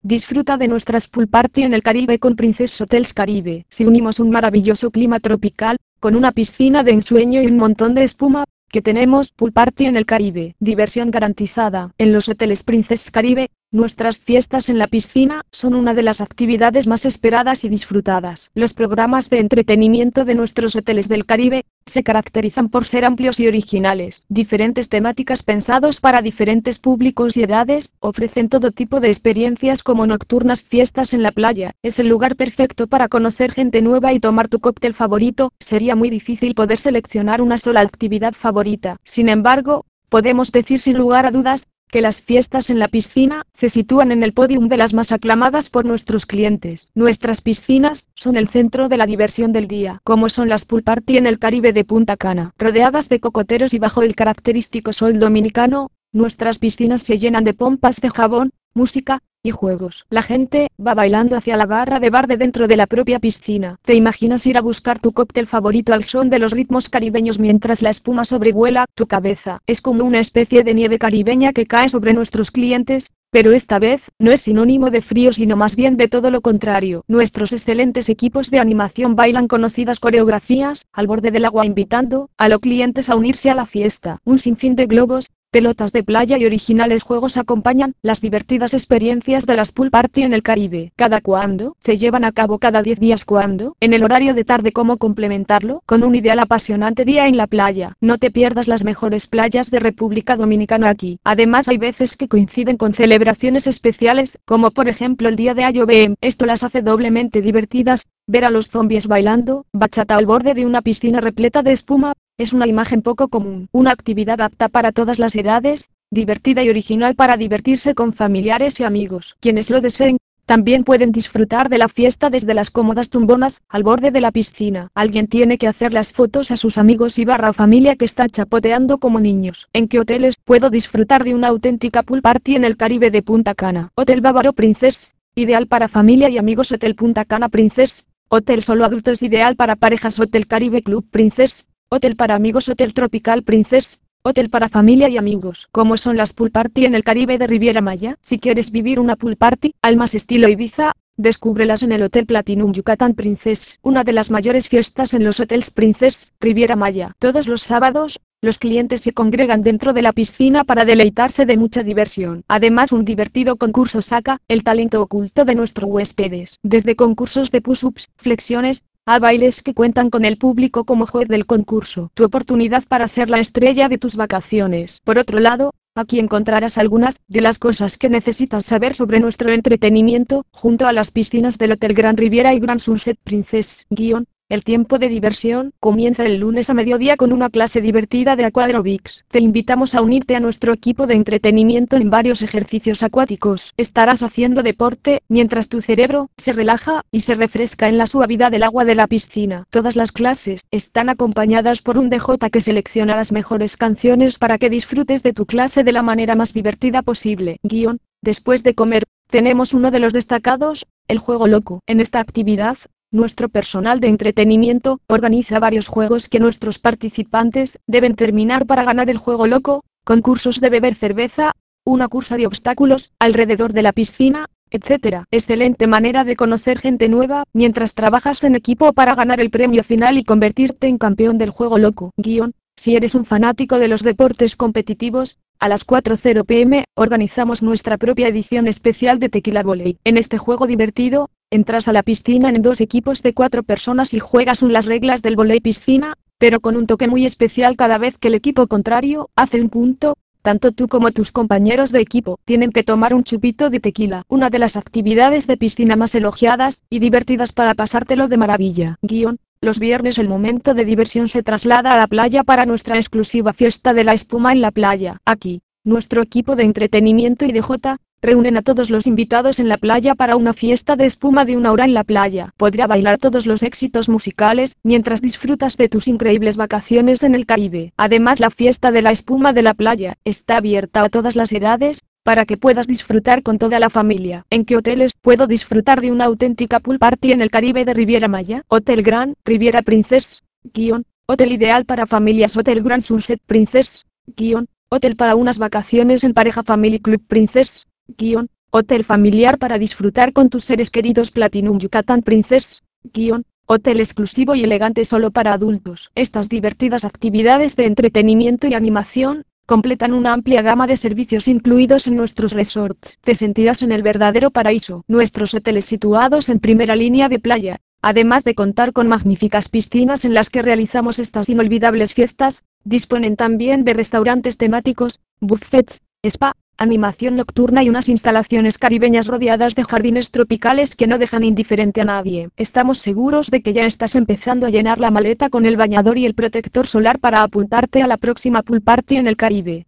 Disfruta de nuestras pool party en el Caribe con Princess Hotels Caribe. Si unimos un maravilloso clima tropical, con una piscina de ensueño y un montón de espuma, que tenemos pool party en el Caribe. Diversión garantizada. En los hoteles Princess Caribe, nuestras fiestas en la piscina son una de las actividades más esperadas y disfrutadas. Los programas de entretenimiento de nuestros hoteles del Caribe se caracterizan por ser amplios y originales. Diferentes temáticas pensados para diferentes públicos y edades, ofrecen todo tipo de experiencias como nocturnas, fiestas en la playa. Es el lugar perfecto para conocer gente nueva y tomar tu cóctel favorito. Sería muy difícil poder seleccionar una sola actividad favorita. Sin embargo, podemos decir sin lugar a dudas, que las fiestas en la piscina se sitúan en el podium de las más aclamadas por nuestros clientes. Nuestras piscinas son el centro de la diversión del día, como son las pool party en el Caribe de Punta Cana. Rodeadas de cocoteros y bajo el característico sol dominicano, nuestras piscinas se llenan de pompas de jabón, música y juegos. La gente va bailando hacia la barra de bar de dentro de la propia piscina. ¿Te imaginas ir a buscar tu cóctel favorito al son de los ritmos caribeños mientras la espuma sobrevuela tu cabeza? Es como una especie de nieve caribeña que cae sobre nuestros clientes, pero esta vez no es sinónimo de frío sino más bien de todo lo contrario. Nuestros excelentes equipos de animación bailan conocidas coreografías al borde del agua invitando a los clientes a unirse a la fiesta. Un sinfín de globos, pelotas de playa y originales juegos acompañan las divertidas experiencias de las pool party en el Caribe. ¿Cada cuándo? Se llevan a cabo cada 10 días. ¿Cuándo? En el horario de tarde. ¿Cómo complementarlo? Con un ideal apasionante día en la playa. No te pierdas las mejores playas de República Dominicana aquí. Además hay veces que coinciden con celebraciones especiales, como por ejemplo el día de AYOBM. Esto las hace doblemente divertidas. Ver a los zombies bailando bachata al borde de una piscina repleta de espuma es una imagen poco común. Una actividad apta para todas las edades, divertida y original para divertirse con familiares y amigos. Quienes lo deseen, también pueden disfrutar de la fiesta desde las cómodas tumbonas al borde de la piscina. Alguien tiene que hacer las fotos a sus amigos y barra familia que están chapoteando como niños. ¿En qué hoteles puedo disfrutar de una auténtica pool party en el Caribe de Punta Cana? Hotel Bávaro Princess, ideal para familia y amigos. Hotel Punta Cana Princess, hotel solo adultos ideal para parejas. Hotel Caribe Club Princess, hotel para amigos. Hotel Tropical Princess, hotel para familia y amigos. ¿Cómo son las pool party en el Caribe de Riviera Maya? Si quieres vivir una pool party al más estilo Ibiza, descúbrelas en el Hotel Platinum Yucatán Princess, una de las mayores fiestas en los hoteles Princess, Riviera Maya. Todos los sábados, los clientes se congregan dentro de la piscina para deleitarse de mucha diversión. Además, un divertido concurso saca el talento oculto de nuestros huéspedes. Desde concursos de push-ups, flexiones, a bailes que cuentan con el público como juez del concurso. Tu oportunidad para ser la estrella de tus vacaciones. Por otro lado, aquí encontrarás algunas de las cosas que necesitas saber sobre nuestro entretenimiento, junto a las piscinas del Hotel Gran Riviera y Grand Sunset Princess. El tiempo de diversión comienza el lunes a mediodía con una clase divertida de Aquarobics. Te invitamos a unirte a nuestro equipo de entretenimiento en varios ejercicios acuáticos. Estarás haciendo deporte mientras tu cerebro se relaja y se refresca en la suavidad del agua de la piscina. Todas las clases están acompañadas por un DJ que selecciona las mejores canciones para que disfrutes de tu clase de la manera más divertida posible. Después de comer, tenemos uno de los destacados, el juego loco. En esta actividad, nuestro personal de entretenimiento organiza varios juegos que nuestros participantes deben terminar para ganar el juego loco, concursos de beber cerveza, una cursa de obstáculos alrededor de la piscina, etc. Excelente manera de conocer gente nueva mientras trabajas en equipo para ganar el premio final y convertirte en campeón del juego loco. Si eres un fanático de los deportes competitivos, a las 4:00 p.m. organizamos nuestra propia edición especial de Tequila Volley. En este juego divertido, entras a la piscina en 2 equipos de 4 personas y juegas las reglas del volley piscina, pero con un toque muy especial. Cada vez que el equipo contrario hace un punto, tanto tú como tus compañeros de equipo tienen que tomar un chupito de tequila. Una de las actividades de piscina más elogiadas y divertidas para pasártelo de maravilla. Los viernes el momento de diversión se traslada a la playa para nuestra exclusiva fiesta de la espuma en la playa. Aquí, nuestro equipo de entretenimiento y DJ reúnen a todos los invitados en la playa para una fiesta de espuma de 1 hora en la playa. Podrá bailar todos los éxitos musicales mientras disfrutas de tus increíbles vacaciones en el Caribe. Además, la fiesta de la espuma de la playa está abierta a todas las edades, para que puedas disfrutar con toda la familia. ¿En qué hoteles puedo disfrutar de una auténtica pool party en el Caribe de Riviera Maya? Hotel Gran Riviera Princess, hotel ideal para familias. Hotel Grand Sunset Princess, hotel para unas vacaciones en pareja. Family Club Princess, Hotel familiar para disfrutar con tus seres queridos. Platinum Yucatán Princess, hotel exclusivo y elegante solo para adultos. Estas divertidas actividades de entretenimiento y animación completan una amplia gama de servicios incluidos en nuestros resorts. Te sentirás en el verdadero paraíso. Nuestros hoteles situados en primera línea de playa, además de contar con magníficas piscinas en las que realizamos estas inolvidables fiestas, disponen también de restaurantes temáticos, buffets, spa, animación nocturna y unas instalaciones caribeñas rodeadas de jardines tropicales que no dejan indiferente a nadie. Estamos seguros de que ya estás empezando a llenar la maleta con el bañador y el protector solar para apuntarte a la próxima pool party en el Caribe.